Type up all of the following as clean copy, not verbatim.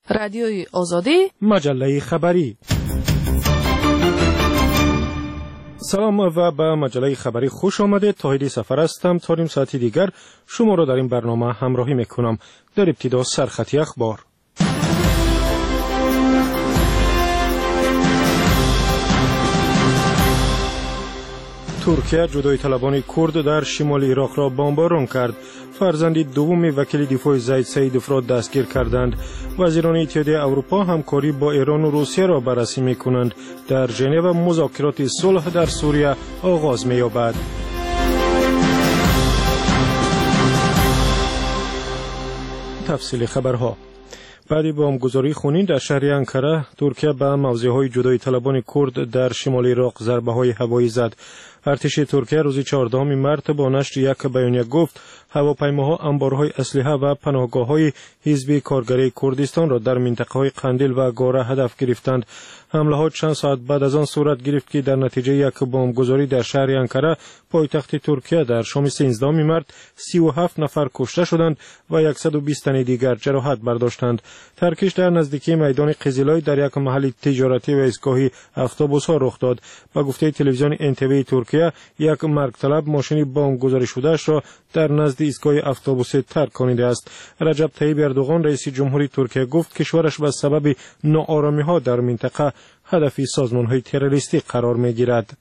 رادیوی آزادی، مجله خبری. سلام و به مجله خبری خوش آمده. طاهری سفر هستم. تا نیم ساعتی دیگر شما را در این برنامه همراهی میکنم. در ابتدا سرخطی اخبار. ترکیه جدایی طلبان کرد در شمال عراق را بمباران کرد. فرزند دوم وکیل دفاع زید سیدوف را دستگیر کردند. وزیران اتحادیه اروپا همکاری با ایران و روسیه را بررسی می‌کنند. در ژنو مذاکرات صلح در سوریه آغاز می‌یابد. تفصیل خبرها. بعد بمبگذاری خونین در شهر انکره، ترکیه به موضع‌های جدایی طلبان کرد در شمال عراق ضربه‌های هوایی زد. ارتش ترکیه روز 14 مارس با نشر یک بیانیه گفت هواپیماها انبارهای اسلحه و پناهگاه‌های حزب کارگری کردستان را در منطقه‌های قندیل و گوره هدف گرفتند. حمله‌ها چند ساعت بعد از آن صورت گرفت که در نتیجه یک بمبگذاری در شهر انکره پایتخت ترکیه در شام 13 مارس 37 نفر کشته شدند و 120 تن دیگر جراحت برداشتند. ترکش در نزدیکی میدان قزلای در یک محل تجارتی و ایستگاهی اتوبوس‌ها رخ داد. با گفته تلویزیون NTV ترکیه، یک مرگ طلب ماشین بمبگذاری شده‌اش را در نزد ایستگاه اتوبوسی ترک کنیده است. رجب طیب اردوغان رئیس جمهوری ترکیه گفت کشورش به سبب ناآرامی‌ها در منطقه هدف سازمان‌های تروریستی قرار می‌گیرد.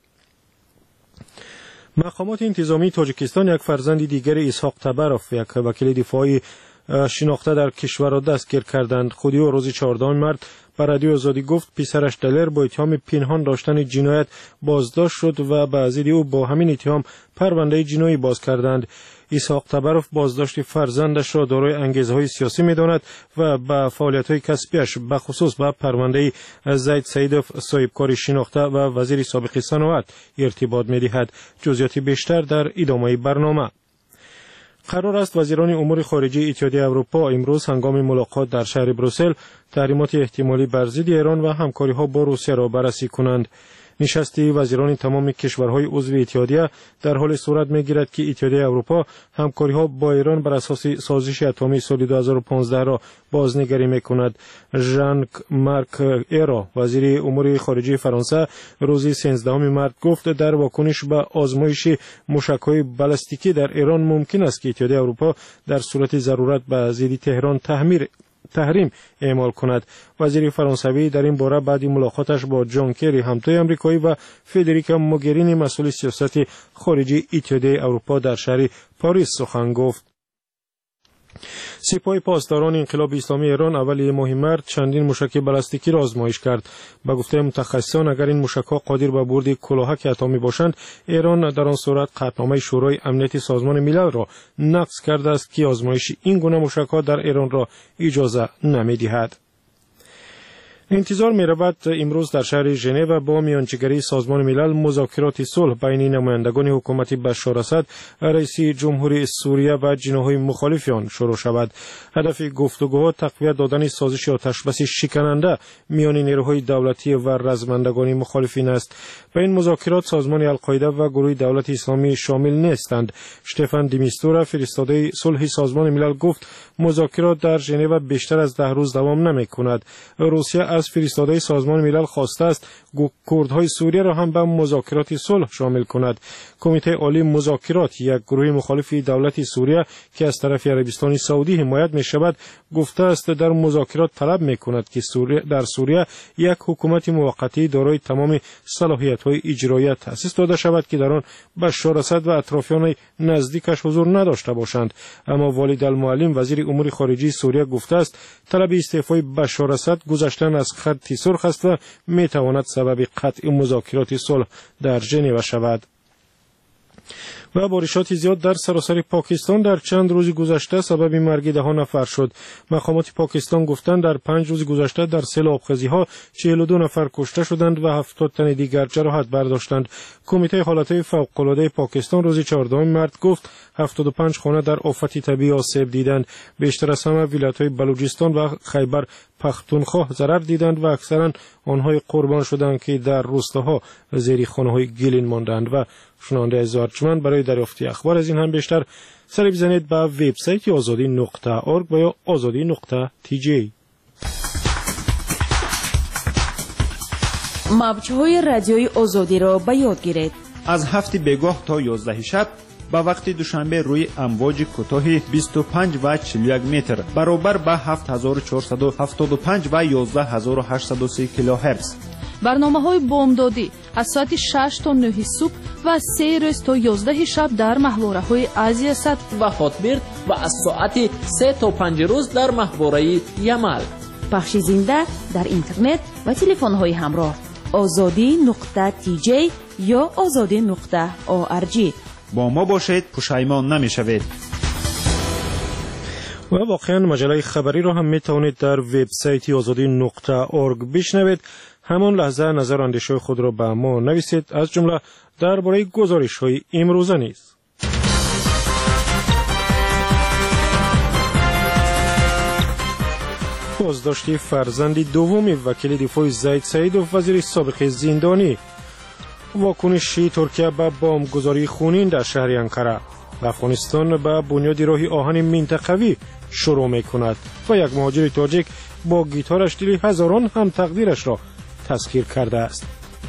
مقامات انتظامی تاجیکستان یک فرزند دیگر اسحاق تبروف، یک وکیل دفاعی شناخته در کشور را دستگیر کردند. خودی او روز 14 مارس به رادیو آزادی گفت پسرش دلر با اتهام پنهان داشتن جنایت بازداشت شد و به ضد او با همین اتهام پرونده جنایی باز کردند. اسحاق تبروف بازداشت فرزندش را دارای انگیزه‌های سیاسی می‌داند و به فعالیت‌های کسبیش به خصوص به پرونده زید سیدوف صاحبکار شناخته و وزیر سابق صنعت ارتباط می‌دهد. جزئیات بیشتر در ادامه برنامه. قرار است وزیران امور خارجه اتحادیه اروپا امروز هنگام ملاقات در شهر بروسل تحریمات احتمالی بر ضد ایران و همکاری‌ها با روسیه را بررسی کنند. نشست وزیران تمام کشورهای عضو اتحادیه در حال صورت می‌گیرد که اتحادیه اروپا همکاری‌ها با ایران بر اساس سازش اتمی سال 2015 را بازنگری می‌کند. ژان مارک ایرو، وزیر امور خارجه فرانسه، روز 13 مارس گفت در واکنش به آزمایش موشک‌های بالستیکی در ایران ممکن است که اتحادیه اروپا در صورت ضرورت به ضد تهران تحریم اعمال کند. وزیر فرانسوی در این باره بعد ملاقاتش با جان کری همتای آمریکایی و فدریکا موگرینی مسئول سیاست خارجی اتحادیه اروپا در شهر پاریس سخن گفت. سپاه پاسداران انقلاب اسلامی ایران اول ماه مارس چندین موشک بالستیکی را آزمایش کرد. با گفته متخصصان اگر این موشک‌ها قادر به برد کلاهک اتمی باشند، ایران در آن صورت قطعنامه شورای امنیت سازمان ملل را نقض کرده است که آزمایش این گونه موشک‌ها در ایران را اجازه نمی‌دهد. انتظار می‌رود امروز در شهر ژنو با میانجیگری سازمان ملل مذاکرات صلح بین نمایندگان حکومت بشار اسد، رئیس جمهوری سوریه و جناح‌های مخالف آن شروع شود. هدف گفتگوها تقویت دادن سازش آتشبس شکننده میان نیروهای دولتی و رزمندگان مخالفین است. به این مذاکرات سازمان القاعده و گروه دولت اسلامی شامل نیستند. شتفان دیمیستورا، فرستاده صلح سازمان ملل، گفت مذاکرات در ژنو بیشتر از 10 روز دوام نمی‌کند. روسیه از فرستاده سازمان ملل خواسته است کردهای سوریه را هم به مذاکرات صلح شامل کند. کمیته عالی مذاکرات، یک گروه مخالف دولت سوریه که از طرف عربستان سعودی حمایت می شود، گفته است در مذاکرات طلب می کند که در سوریه یک حکومت موقتی دارای تمام صلاحیت‌های اجرایی تأسیس داده شود که در آن بشار اسد و اطرافیان نزدیکش حضور نداشته باشند. اما والد المعلم، وزیر امور خارجه سوریه، گفته است طلب استعفای بشار اسد گذشتن از خط سرخ است و می تواند سبب قطع مذاکرات صلح در ژنو شود. و بارشات زیاد در سراسر پاکستان در چند روز گذشته سبب مرگ 10 نفر شد. مقامات پاکستان گفتند در 5 روز گذشته در سیل آبخیزی‌ها 42 نفر کشته شدند و 70 تن دیگر جراحت برداشتند. کمیته حالات فوق‌العاده پاکستان روز 14 مارس گفت 75 خانه در آفت طبیعی آسیب دیدند. بیشتر از همه ولایت‌های بلوچستان و خیبر پختونخوا ضرر دیدند و اکثرا آنهای قربان شدند که در روستاها زیر خانه‌های گلین ماندند. و شنونده عزیز ارجمند، برای دریافت اخبار از این هم بیشتر سر بزنید به وبسایت azadi.org و یا azadi.tj. موج‌های رادیوی آزادی را به یاد گیرید. از 7 بگاه تا 11 شب با وقت دوشنبه روی امواج کوتاه 25 و 41 متر برابر با 7475 و 11830 کیلوهرتز. برنامه‌های بامدادی از ساعت 6 تا 9 صبح و 3 روز تا 11 شب در محوره‌های آسیا صد و خاطبرد و از ساعت 3 تا 5 روز در محوره یمل. پخش زنده در اینترنت و تلفن‌های همراه azadi.tj یا azadi.org. با ما باشید، پشیمان نمی‌شوید. و واقعا مجله خبری را هم میتوانید در وبسایت azadi.org بشنوید. همان لحظه نظر و اندیشه خود را به ما نویسید، از جمله درباره گزارش‌های امروزه نیز. بازداشت فرزند دوم وکیل دفاع زید سعیدوف وزیر سابق زندانی. واکنشی ترکیه به بمبگذاری خونین در شهر انقره. افغانستان به بنیاد راه آهن منطقوی شروع می‌کند و یک مهاجر تاجیک با گیتارش دل هزاران هم تقدیرش را تسخیر کرده است.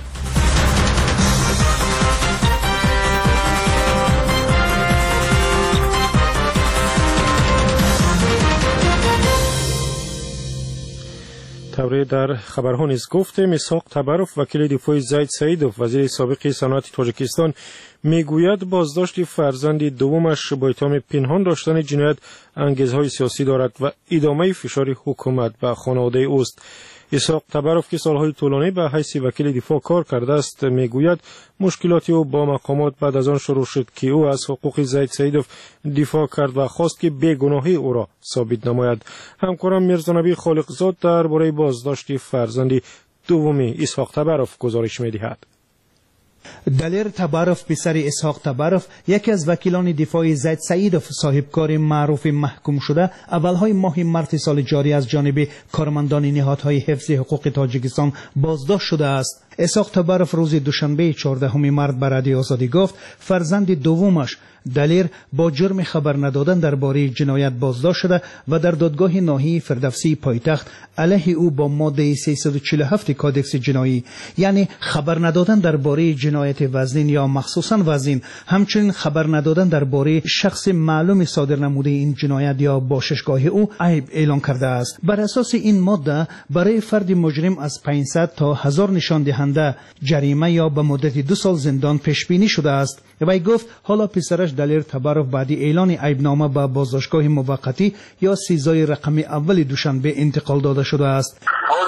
طوری در خبرها نیز گفتیم اسحاق تبروف وکیل دفاع زید سعیدوف وزیر سابق صنعت تاجیکستان میگوید بازداشت فرزند دومش با اتهام پنهان داشتن جنایت انگیزهای سیاسی دارد و ادامه فشار حکومت به خانواده اوست. اسحاق تبروف که سالهای طولانی به حیث وکیل دفاع کار کرده است میگوید مشکلاتی او با مقامات بعد از آن شروع شد که او از حقوق زید سعیدوف دفاع کرد و خواست که بیگناهی او را ثابت نماید. همکارم میرزانبی خالقزاد درباره بازداشت فرزند دومی اسحاق تبروف گزارش می‌دهد. دلیر تبروف پسر اسحاق تبروف یکی از وکیلان دفاع زید سعیدوف صاحبکار معروف محکوم شده اولهای ماه مارس سال جاری از جانب کارمندان نهادهای حفظ حقوق تاجیکستان بازداشت شده است. اسحاق تبروف روز دوشنبه 14 مارس به رادیو آزادی گفت فرزند دومش دلیر با جرم خبر ندادن درباره جنایت بازداشت شده و در دادگاه ناحیه فردوسی پایتخت علیه او با ماده 347 کادکس جنایی یعنی خبر ندادن درباره جنایت وزنین یا مخصوصا وزنین، همچنین خبر ندادن درباره شخص معلوم صادر نموده این جنایت یا باششگاه او عیب اعلان کرده است. بر اساس این ماده برای فرد مجرم از 500 تا 1000 نشان دهنده جریمه یا به مدت 2 سال زندان پیش بینی شده است. وی گفت حالا پسرش دلیر تبروف بعد اعلان عیبنامه به بازداشتگاه موقتی یا سیزای رقم اول دوشنبه انتقال داده شده است.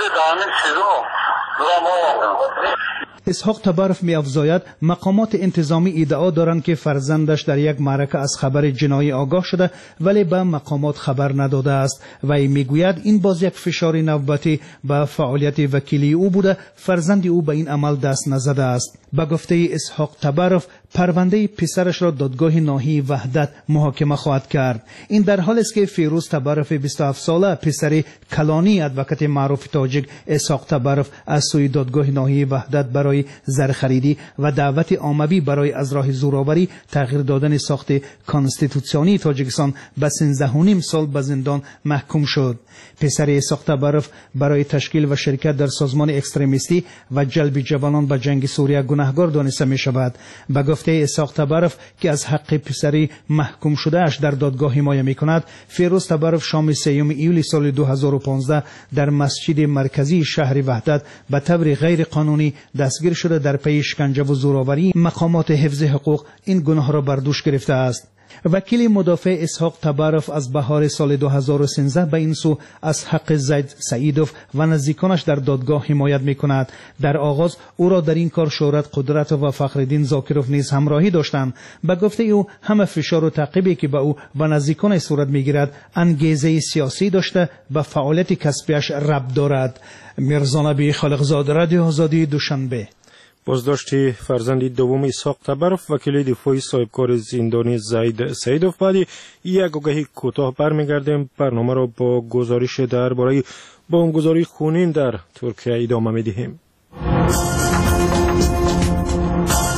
اسحاق تبروف می‌افزاید مقامات انتظامی ادعا دارند که فرزندش در یک معرکه از خبر جنایی آگاه شده ولی به مقامات خبر نداده است و میگوید این باز یک فشار نوبتی به فعالیت وکیلی او بوده، فرزند او به این عمل دست نزده است. به گفته اسحاق تبروف پرونده پسرش را دادگاه ناحیه وحدت محاکمه خواهد کرد. این در حالی است که فیروز تبروف 27 ساله پسر کلانی ادوکات معروف تاجیک اسحاق تبروف از سوی دادگاه ناحیه وحدت برای زرخریدی و دعوت عاموی برای از راه زورآوری تغییر دادن ساخت کانستیتوسیونی تاجیکستان به 13.5 سال به زندان محکوم شد. پسر اسحاق تبروف برای تشکیل و شرکت در سازمان اکستریمیستی و جلب جوانان به جنگ سوریه گناهکار دانسته می شود. به گفته اسحاق تبروف که از حق پسری محکوم شده اش در دادگاه حمایت می کند، فیروز تبروف شام 3 ایولی سال 2015 در مسجد مرکزی شهر وحدت به طور غیر قانونی دستگیر شده در پی شکنجه و زورآوری مقامات حفظ حقوق این گناه را بر دوش گرفته است. وکیل مدافع اسحاق تبروف از بهار سال 2013 به این سو از حق زید سعیدوف و نزدیکانش در دادگاه حمایت می کند. در آغاز او را در این کار شهرت قدرت و فخرالدین زاکروف نیز همراهی داشتند. به گفته او همه فشار و تعقیبی که به او و نزدیکانش صورت می گیرد انگیزه سیاسی داشته و فعالیت کسبیش ربط دارد. میرزانبی خالقزاد، رادیو آزادی، دوشنبه. بازداشت فرزند دوم اسحاق تبروف وکیل دفاعی صاحبکار زندانی زید سعیدوف. بعد یک آگهی کوتاه برمیگردیم. برنامه را با گزارش درباره بمبگذاری خونین در ترکیه ادامه میدهیم.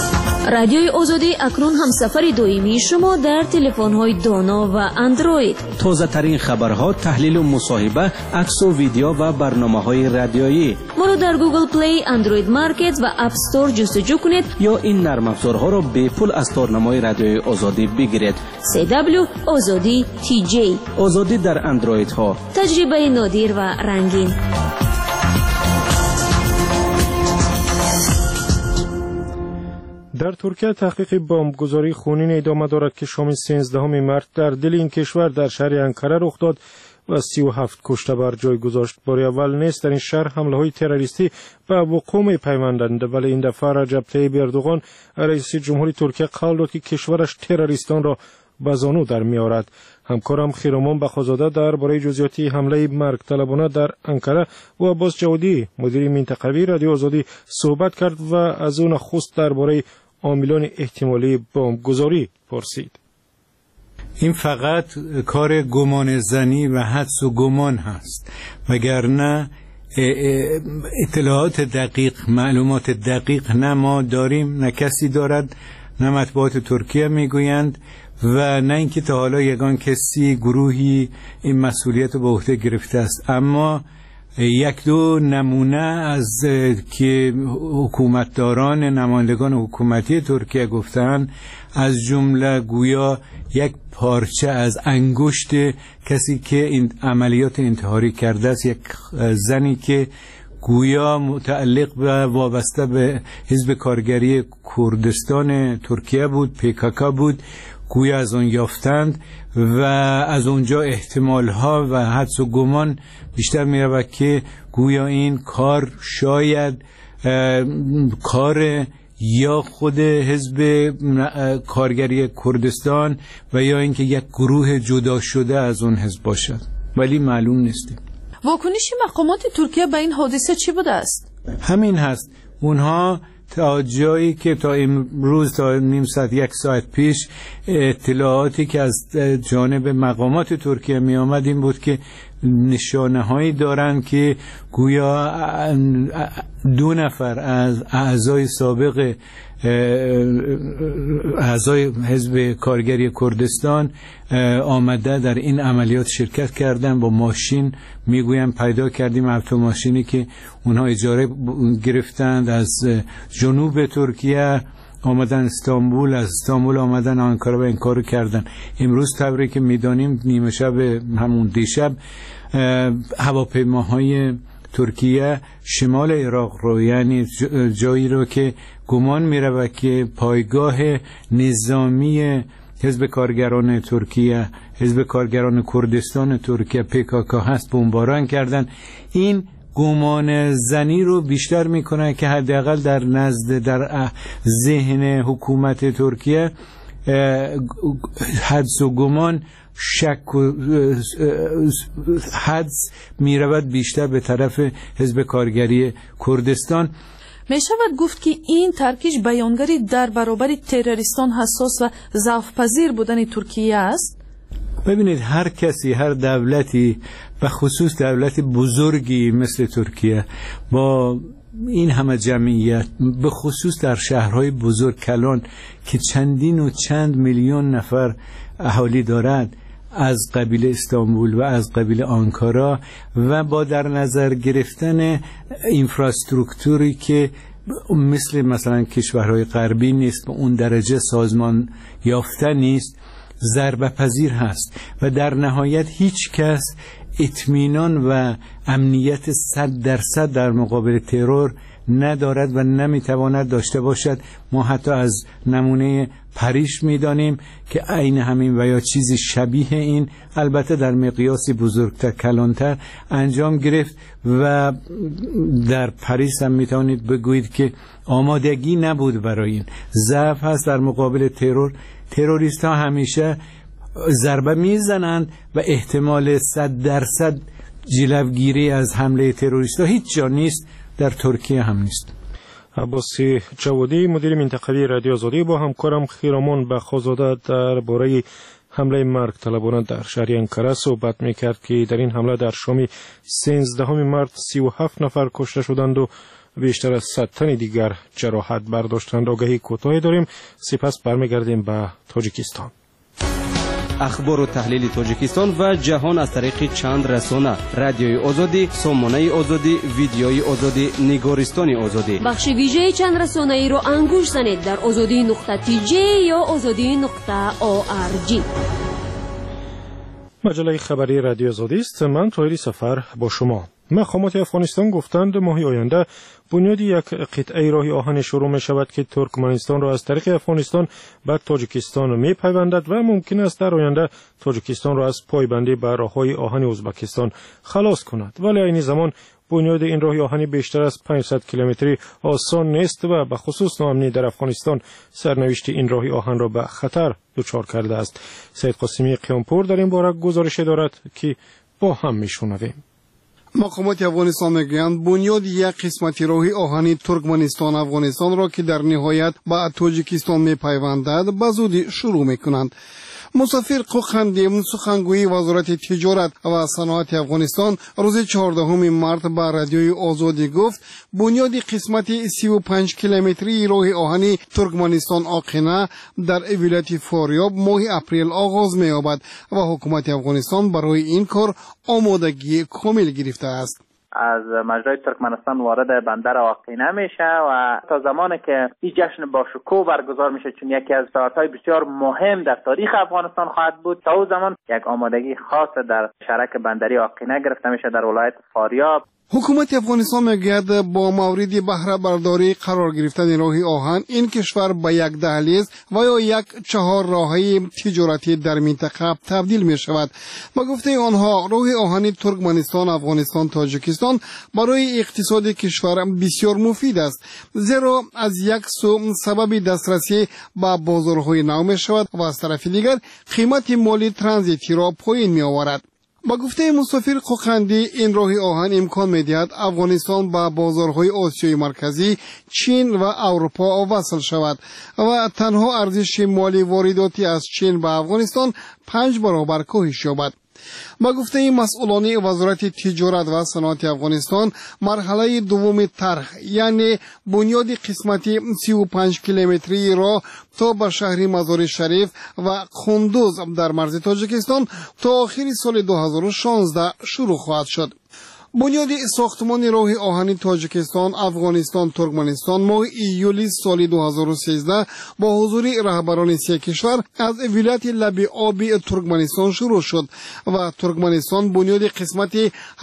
رادیوی آزادی اکنون همسفر دائمی شما در تلفن‌های دانا و اندروید. تازه ترین خبرها، تحلیل و مصاحبه، عکس و ویدیو و برنامه‌های رادیویی. ما را در گوگل پلی، اندروید مارکت و اپ استور جستجو کنید یا این نرم افزارها را به پول از تارنمای رادیوی آزادی بگیرید. CW آزادی TJ. آزادی در اندروید ها. تجربه نادر و رنگین. در ترکیه تحقیق بمبگذاری خونین ادامه دارد که شام 13 مارس در دل این کشور در شهر انکره رخ داد و 37 کشته بر جای گذاشت. بار اول نیست در این شهر حمله های تروریستی به وقوع می‌پیوندند، ولی این دفعه رجب طیب اردوغان رئیس جمهوری ترکیه قول داد که کشورش تروریستان را به زانو در می‌آورد. همکارم خیرامان بخازاده درباره جزئیاتی حمله مرگ طلبانه در انکره و عباس جوادی مدیر منطقوی رادیو آزادی صحبت کرد و از او نخست درباره عاملان احتمالی بمبگذاری پرسید. این فقط کار گمان زنی و حدس و گمان هست، وگرنه اطلاعات دقیق، معلومات دقیق نه ما داریم، نه کسی دارد، نه مطبوعات ترکیه میگویند و نه اینکه تا حالا یگان کسی گروهی این مسئولیت رو به عهده گرفته است. اما یک دو نمونه از که حکومتداران، نمایندگان حکومتی ترکیه گفتن، از جمله گویا یک پارچه از انگشت کسی که این عملیات انتحاری کرده است، یک زنی که گویا متعلق و وابسته به حزب کارگری کردستان ترکیه بود، PKK بود، گویا از آن یافتند و از اونجا احتمالها و حدس و گمان بیشتر می رود که گویا این کار شاید کار یا خود حزب کارگری کردستان و یا اینکه یک گروه جدا شده از اون حزب باشد، ولی معلوم نیست. واکنش مقامات ترکیه به این حادثه چی بوده است؟ همین هست، اونها تا جایی که تا امروز تا نیم ساعت یک ساعت پیش اطلاعاتی که از جانب مقامات ترکیه می آمد این بود که نشانه هایی دارند که گویا 2 نفر از اعضای سابق اعضای حزب کارگری کردستان آمده در این عملیات شرکت کردن. با ماشین میگویم پیدا کردیم اتوماشینی که اونها اجاره گرفتند از جنوب ترکیه آمدن استانبول، از استانبول آمدن آنکارا و این کارو کردن. امروز طوری که میدانیم نیمه شب همون دیشب هواپیماهای ترکیه شمال عراق رو، یعنی جایی رو که گمان می‌رود که پایگاه نظامی حزب کارگران ترکیه، حزب کارگران کردستان ترکیه PKK هست، بمباران کردن. این گمان زنی رو بیشتر میکنه که حداقل در ذهن حکومت ترکیه حدس و گمان، شک و حدس میرود بیشتر به طرف حزب کارگری کردستان. می شود گفت که این ترکیش بیانگری در برابر تروریستان حساس و ضعف‌پذیر بودن ترکیه است؟ ببینید، هر کسی، هر دولتی و خصوص دولت بزرگی مثل ترکیه با این همه جمعیت، به خصوص در شهرهای بزرگ کلان که چندین و چند میلیون نفر اهالی دارد، از قبیل استانبول و از قبیل آنکارا، و با در نظر گرفتن اینفراستروکتوری که مثلا کشورهای غربی نیست، به اون درجه سازمان یافته نیست، ضربه پذیر هست و در نهایت هیچ کس اطمینان و امنیت 100% در مقابل ترور ندارد و نمیتواند داشته باشد. ما حتی از نمونه پاریس میدانیم که عین همین و یا چیزی شبیه این، البته در مقیاسی بزرگتر، کلانتر انجام گرفت و در پاریس هم میتوانید بگویید که آمادگی نبود برای این. ضعف هست در مقابل ترور. تروریست ها همیشه ضربه میزنند و احتمال 100% جلوگیری از حمله تروریست ها هیچ جا نیست، در ترکیه هم نیست. عباس جوادی مدیر منطقوی رادیو آزادی با همکارم خیرامان بخازاده درباره حمله مرگ طلبانه در شهر انکره صحبت میکرد که در این حمله در شام 13 مارس 37 نفر کشته شدند و بیشتر از 100 تن دیگر جراحت برداشتند. آگهی کوتاهی داریم، سپس برمیگردیم به تاجیکستان. اخبار و تحلیل تاجیکستان و جهان از طریق چند رسانه: رادیوی آزادی، سامانه آزادی، ویدیوی آزادی، نگارستان آزادی. بخش ویژه چند رسانه ای رو انگوش زنید در azadi.tj یا azadi.org. مجله خبری رادیو آزادی است. من طاهری سفر با شما. مقامات افغانستان گفتند ماه آینده بنیاد یک قطعه راه آهن شروع می شود که ترکمنستان را از طریق افغانستان به تاجیکستان می پیوندد و ممکن است در آینده تاجیکستان را از پایبندی به راههای آهن ازبکستان خلاص کند. ولی این زمان بنیاد این راه آهنی بیشتر از 500 کیلومتری آسان نیست و به خصوص ناامنی در افغانستان سرنوشت این راه آهن را به خطر دچار کرده است. سید قاسمی قیامپور در این باره گزارش دارد که با هم میشنویم. مقامات افغانستان میگویند بنیاد یک قسمتی راه آهنی ترکمنستان افغانستان را که در نهایت به تاجیکستان میپیوندد به زودی شروع میکنند. مسافر قوقندی سخنگوی وزارت تجارت و صنعت افغانستان روز 14 مارس به رادیوی آزادی گفت بنیاد قسمت 35 کیلومتری راه آهنی ترکمنستان آقینه در ولایت فاریاب ماه اپریل آغاز می‌یابد و حکومت افغانستان برای این کار آمادگی کامل گرفته است. از مجرای ترکمنستان وارد بندر آقینه میشه و تا زمانی که این جشن با شکوه برگزار میشه، چون یکی از فعالیت‌های بسیار مهم در تاریخ افغانستان خواهد بود، تا اون زمان یک آمادگی خاص در شرک بندری آقینه گرفته میشه در ولایت فاریاب. حکومت افغانستان میگوید با مورد بهره برداری قرار گرفتن راه آهن این کشور به یک دهلیز و یا یک چهار راهی تجارتی در منطقه تبدیل می شود. با گفته آنها راه آهن ترکمنستان افغانستان تاجیکستان برای اقتصاد کشور بسیار مفید است، زیرا از یک سو سبب دسترسی به بازارهای نو می شود و از طرف دیگر قیمت مالی ترانزیتی را پایین می آورد. با گفته مسافر قوقندی این راه آهن امکان می‌دهد افغانستان با بازارهای آسیای مرکزی، چین و اروپا وصل شود و تنها ارزش مالی وارداتی از چین به افغانستان 5 برابر کاهش یابد. با گفته مسئولان وزارت تجارت و صنعت افغانستان مرحله دوم طرح یعنی بنیاد قسمتی 35 کیلومتری را تا به شهر مزار شریف و قندوز در مرز تاجیکستان تا آخر سال 2016 شروع خواهد شد. بنیاد ساختمان راه آهن تاجیکستان افغانستان ترکمنستان ماه ایولی سال 2013 با حضور رهبران سه کشور از ولایت لب آبی ترکمنستان شروع شد و ترکمنستان بنیاد قسمت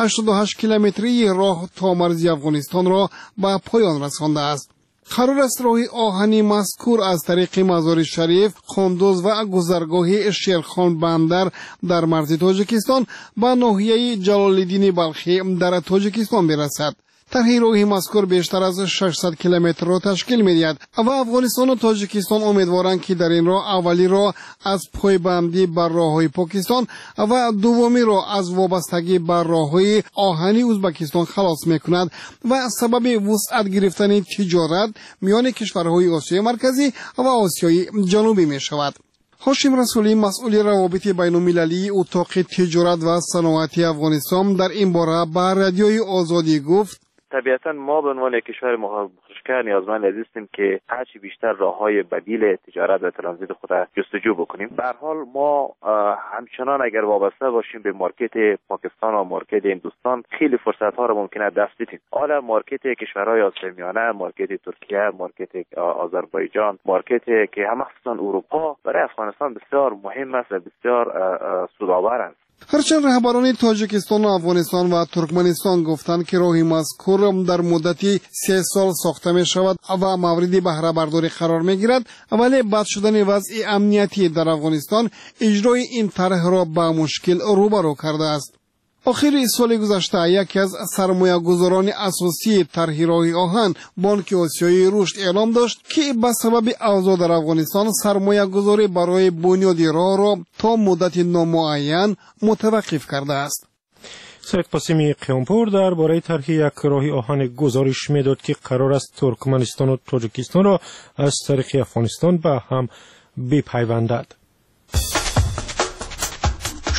88 کیلومتری راه تا مرز افغانستان را به پایان رسانده است. قرار است راه آهنی مذکور از طریق مزار شریف، قندوز و گذرگاه شیرخان بندر در مرز تاجیکستان به ناحیه جلال الدین بلخی در تاجیکستان برسد. طرح راه مذکور بیشتر از 600 کیلومتر را تشکیل می‌دهد و افغانستان و تاجیکستان امیدوارند که در این راه اولی را از پایبندی بر راه‌های پاکستان و دومی را از وابستگی بر راه‌های آهنی ازبکستان خلاص می‌کند و سبب وسعت گرفتن تجارت میان کشورهای آسیای مرکزی و آسیای جنوبی می‌شود. هاشم رسولی مسئول روابط بین‌المللی اتاق تجارت و صنعتی افغانستان در این باره به رادیوی آزادی گفت طبیعتا ما به عنوان کشور مخشکر نیازمند هستیم که هرچی بیشتر راه‌های بدیل تجارت و ترانزیت خود جستجو بکنیم. به هر حال ما همچنان اگر وابسته باشیم به مارکت پاکستان و مارکت هندوستان خیلی فرصت‌ها رو ممکنه دست بدیم. حالا مارکت کشورهای آسیای میانه، مارکت ترکیه، مارکت آذربایجان، مارکت که هم مخصوصا اروپا برای افغانستان بسیار مهم است و بسیار سودآور است. هرچند رهبران تاجیکستان و افغانستان و ترکمنستان گفتند که راه مذکور در مدتی 3 سال ساخته می شود و مورد بهره برداری قرار می گیرد، ولی بد شدن وضع امنیتی در افغانستان اجرای این طرح را با مشکل روبرو کرده است. آخر سال گذشته یکی از سرمایه‌گذاران اساسی طرح راه آهن بانک آسیایی رشد اعلام داشت که به سبب اوضاع در افغانستان سرمایه‌گذاری برای بنیاد راه را تا مدت نامعین متوقف کرده است. سید قاسمی قیامپور درباره طرح یک راه آهن گزارش می‌داد که قرار است ترکمنستان و تاجیکستان را از طریق افغانستان به هم بپیوندد.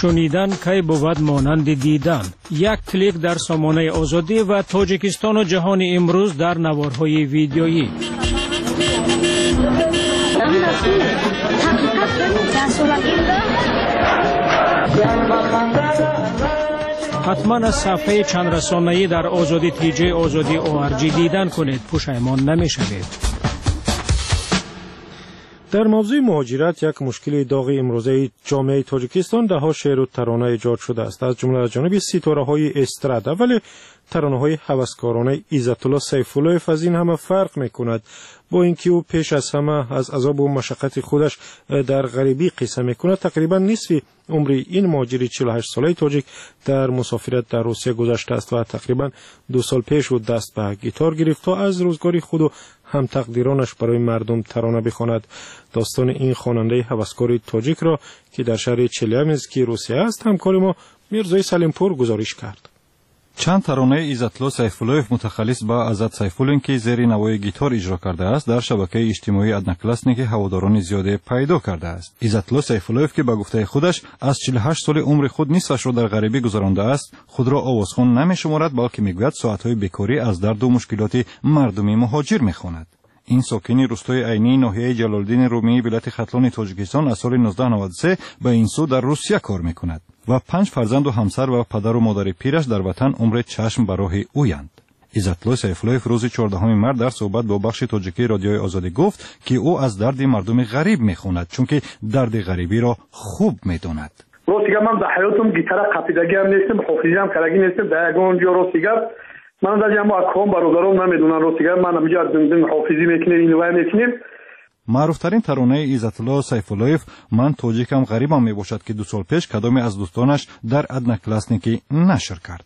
شنیدن کی بود مانند دیدن. یک کلیک در سامانه آزادی و تاجیکستان و جهان امروز در نوارهای ویدیویی. حتما از صفحه چند رسانه‌ای در آزادی تیجی آزادی ORG دیدن کنید، پشیمان نمی‌شوید. در موضوع مهاجرت یک مشکل داغ امروزه جامعه تاجیکستان دهها شعر و ترانه ایجاد شده است. از جمله از جانب ستاره‌های استرادا، ولی ترانه‌های هوسکارانه عزت الله سیف‌اللهیف از این همه فرق می‌کند. با اینکه او پیش از همه از عذاب و مشقت خودش در غریبی قصه می‌کند، تقریبا نصف عمر این مهاجر 48 ساله تاجیک در مسافرت در روسیه گذشته است و تقریبا 2 سال پیش او دست به گیتار گرفت تا از روزگاری خود و هم تقدیرانش برای مردم ترانه بخواند. داستان این خواننده هوسکار تاجیک را که در شهر چلیابینسک روسیه است، همکار ما میرزای سلیمپور گزارش کرد. چند ترانه عزت الله سیف‌اللهیف متخلص با عزت سیف‌اللهیف که زیر نوای گیتار اجرا کرده است در شبکه اجتماعی ادناکلاسنیک هواداران زیاده پیدا کرده است. عزت الله سیف‌اللهیف که به گفته خودش از 48 سال عمر خود نصفش را در غریبی گذرانده است، خود را آوازخوان نمی‌شمارد، بلکه میگوید ساعت‌های بیکاری از درد و مشکلات مردم مهاجر می‌خواند. این ساکن روستای عینی ناحیه جلال‌الدین رومی ولایت ختلان تاجیکستان از سال 1993 به این سو در روسیه کار می‌کند و 5 فرزند و همسر و پدر و مادر پیرش در وطن عمر چشم به راه اویند. عزت الله سیف‌اللهیف روز 14 مارس در صحبت با بخش تاجیکی رادیوی آزادی گفت که او از درد مردم غریب می‌خواند، چون که درد غریبی را خوب می‌داند. روسیه من در حیاتم گیتار قاپیدگی هم نیستم، حافظی هم کرگی نیستم. در یگان جا روسیه من در جمع اکام برادرام نمیدونن روسیه من همینجا دندن حافظی میکنیم، اینو میکنیم. معروفترین ترانه عزت الله سیف‌اللهیف من تاجیکم غریبم میباشد که 2 سال پیش کدامی از دوستانش در ادناکلاسنیکی نشر کرد.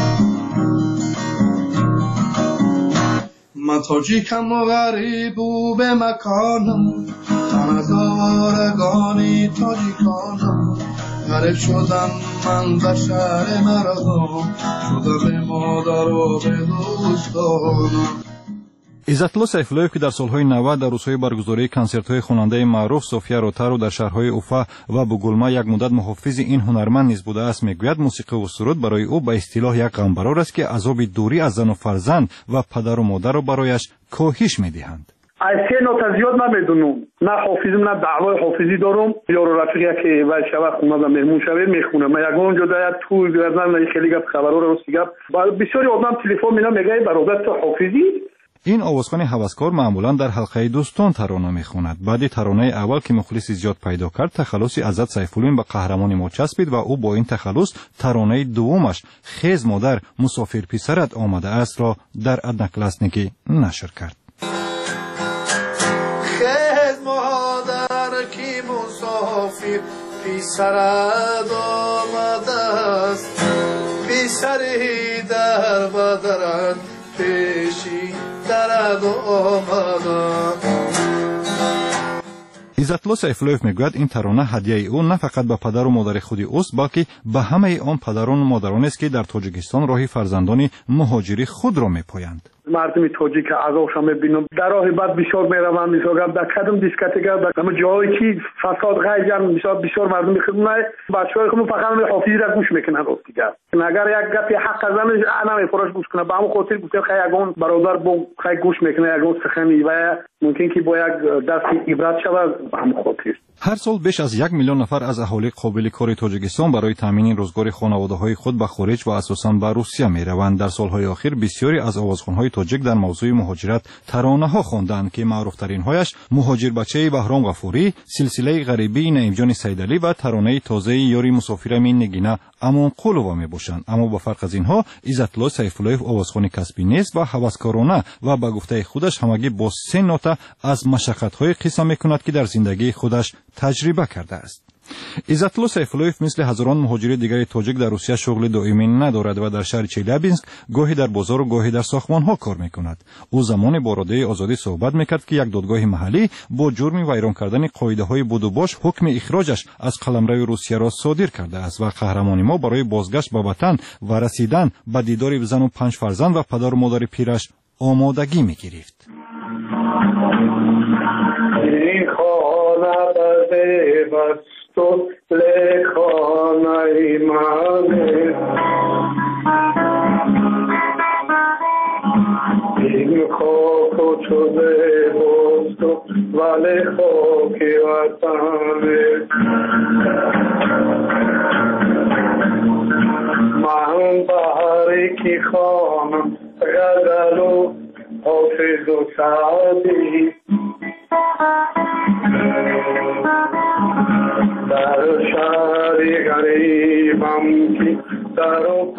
من تاجیکم و غریب و به مکانم، تنزارگانی تاجیکانم، غریب شدم من در شهر مردم، شدم به مادر و به دوستانم. عزت الله سیف‌اللهیف که در سالهای 90 در روزهای برگزاری کنسرت‌های خواننده معروف صوفیا روتارو در شهرهای اوفا و بوگلما یک مدت محافظ این هنرمند نیز بوده است، میگوید موسیقی و سرود برای او به اصطلاح یک غمبرار است که عذاب دوری از زن و فرزند و پدر و مادر را برایش کاهش می‌دهند. از سه نوت زیاد نمیدونم، نه حافظم نه دعوای حافظی دارم. یارو رفیقی که وای شب خونه مهمون شوه میخونه، من یگان جدا تو گردن خیلی گپ خبرها رو گپ بسیاری آدم تلفن مینا میگه برادر تو حافظی. این آوازخوان هوسکار معمولا در حلقه دوستان ترانه میخواند. بعد ترانه اول که مخلص زیاد پیدا کرد، تخلص عزت سیف‌اللهیف به قهرمان ما چسبید و او با این تخلص ترانه دومش خیز مادر مسافر پسرت آمده است را در ادناکلاسنیکی نشر کرد. خیز مادر کی مسافر پسرت آمده است، پسری در بدرت پیشی درد آمده. عزت الله سیف‌اللهیف میگوید این ترانه هدیه او نه فقط به پدر و مادر خودی اوست، بلکه به همه آن پدران و مادران است که در تاجیکستان راه فرزندان مهاجری خود را میپایند. مردم تاجیک عذابشان میبینم، در راه بعد بسیار میروند، بسیار در کدام دیسکوتک در همه جایی که فساد غیجن بسیار مردم میخونن، بچه‌های خودم فقط حافظی را گوش میکنن. روز دیگه اگر یک گپی حق زن انا میفروش گوش کنه، با همون خاطر بسیار خیلی برادر با خیلی گوش میکنه، یگان سخنی و ممکن که با یک دست عبرت شود همون خاطر. هر سال بیش از 1 میلیون نفر از اهالی قابل کار تاجیکستان برای تامین روزگار خانواده‌های خود به خارج و اساساً به روسیه میروند. در سالهای اخیر بسیاری از آوازخوان‌های تاجیک در موضوع مهاجرت ترانه‌ها خواندند که معروف‌ترین هایش مهاجر بچه بهرام غفوری، سلسله غریبی نعیم جان سیدعلی و ترانه تازه یاری مسافرم نگینه امان قلوبا میباشند. اما با فرق از اینها عزت الله سیف‌اللهیف آوازخوان کسبی نیست و هوسکارانه و به گفته خودش همگی با 3 نوته از مشقت‌های قصه می‌کند که در زندگی خودش تجربه کرده است. عزت الله سیف‌اللهیف مثل هزاران مهاجر دیگر تاجیک در روسیه شغل دائمی ندارد و در شهر چلیابینسک گاهی در بازار و گاهی در ساختمان‌ها کار می‌کند. او زمان با رادیوی آزادی صحبت می‌کرد که یک دادگاه محلی با جرم ویران کردن قاعده‌های بود و باش حکم اخراجش از قلمرو روسیه را صادر کرده است و قهرمان ما برای بازگشت به وطن و رسیدن به دیدار زن و 5 فرزند و پدر و مادر پیرش آمادگی می‌گرفت. تو لخانه این خاک و شده بست ولی خاک وطنه من بهاری کی خوانم غزل و حافظ و سعدی در شهری غریبم کی در و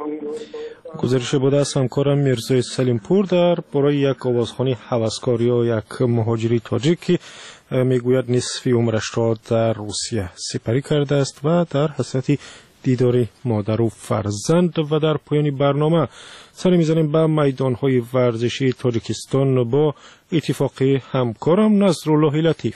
گزارش بوده از همکارم میرزای سلیمپور در برای یک آوازخوانی هوسکاری و یک مهاجری تاجیک که میگوید نصف عمرش را در روسیه سپری کرده است و در حسرت دیدار مادر و فرزند. و در پایان برنامه سر میزنیم به میدانهای ورزشی تاجیکستان با اتفاق همکارم نصرالله لطیف.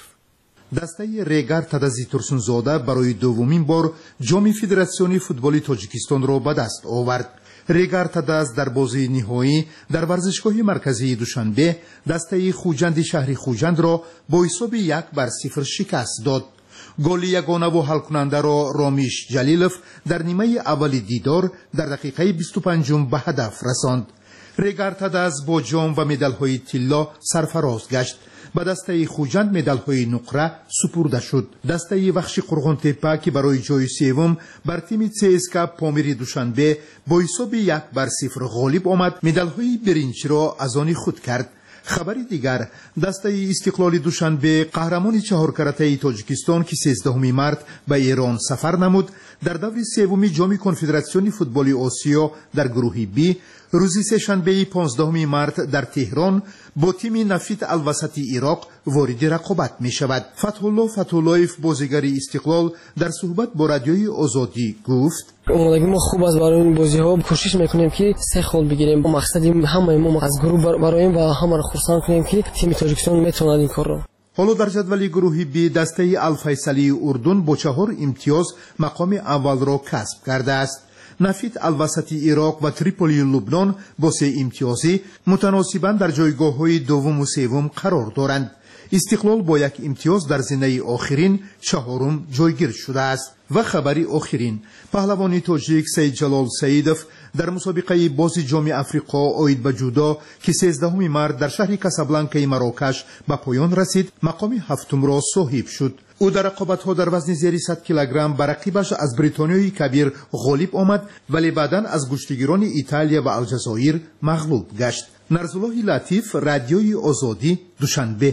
دسته ریگارتا دازی ترسونزاده برای دومین بار جام فدراسیون فوتبال تاجیکستان را به دست آورد. ریگارتا داز در بازی نهایی در ورزشگاه مرکزی دوشنبه دسته خوجند شهری خوجند را با حساب 1-0 شکست داد. گل یگانه و حل کننده را رامیش جلیلوف در نیمه اول دیدار در دقیقه 25 به هدف رساند. ریگارتا داز با جام و مدال های طلا سرفراز گشت. به دسته خوجند مدال های نقره سپرده شد. دسته وخش قرغون تپه که برای جای سوم بر تیم CSKA پامیر دوشنبه با حساب 1-0 غالب آمد، مدال های برنج را از آن خود کرد. خبری دیگر، دسته استقلال دوشنبه قهرمان چهار کرته تاجیکستان که 13 مارت به ایران سفر نمود در دور سوم جام کنفدراسیون فوتبال آسیا در گروه بی روز سه‌شنبه 15 مارت در تهران با تیم نفت الوسط عراق وارد رقابت می شود. فتح‌الله فتح‌اللهیف بازیگر استقلال در صحبت با رادیوی آزادی گفت: اومدگی ما خوب است برای این بازی ها، کوشش میکنیم که 3 گل بگیریم. مقصدیم همه ما از گروه برایم و همه را خرسند کنیم که تیم تاجیکستان میتواند این کار را. حالا در جدول گروه بی دسته الفیصلی اردن با 4 امتیاز مقام اول را کسب کرده است. نفت الوسط عراق و تریپولی لبنان با 3 امتیازی متناسباً در جایگاه‌های دوم و سوم قرار دارند. استقلال با 1 امتیاز در زینه آخرین 4م جایگیر شده است. و خبری آخرین، پهلوان تاجیک سید جلال سیدوف در مسابقه بازی جام افریقا آید به جودا که 13 مارت در شهر کاسابلانکای مراکش به پایان رسید مقام 7م را صاحب شد. او در رقابت‌ها در وزن زیر 100 کیلوگرم بر رقیبش از بریتانیای کبیر غالب آمد ولی بعداً از گشتگیران ایتالیا و الجزایر مغلوب گشت. نصرالله لطیف، رادیوی آزادی، دوشنبه.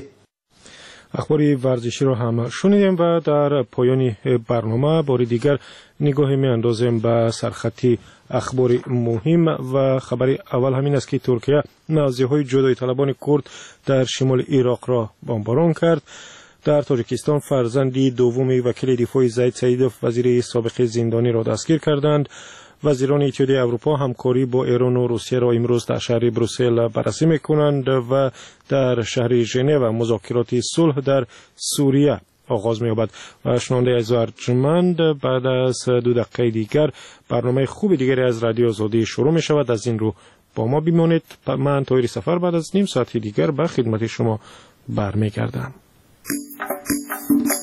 اخباری ورزشی را هم شنیدیم و در پایان برنامه بار دیگر نگاهی می اندازیم به سرخطی اخبار مهم و خبری اول همین است که ترکیه نازیهای جدایی طلبان کرد در شمال عراق را بمباران کرد. در تاجیکستان فرزندی دوم وکیل دفاع زید سیدوف وزیر سابق زندانی را دستگیر کردند. وزیران اتحادیه اروپا همکاری با ایران و روسیه را امروز در شهر بروسل بررسی می‌کنند و در شهر ژنو مذاکرات صلح در سوریه آغاز می‌یابد. و شنونده ارجمند بعد از 2 دقیقه دیگر برنامه خوب دیگری از رادیو آزادی شروع می‌شود. از این رو با ما بمانید. من طاهر سفر بعد از نیم ساعت دیگر به خدمت شما برمیگردم.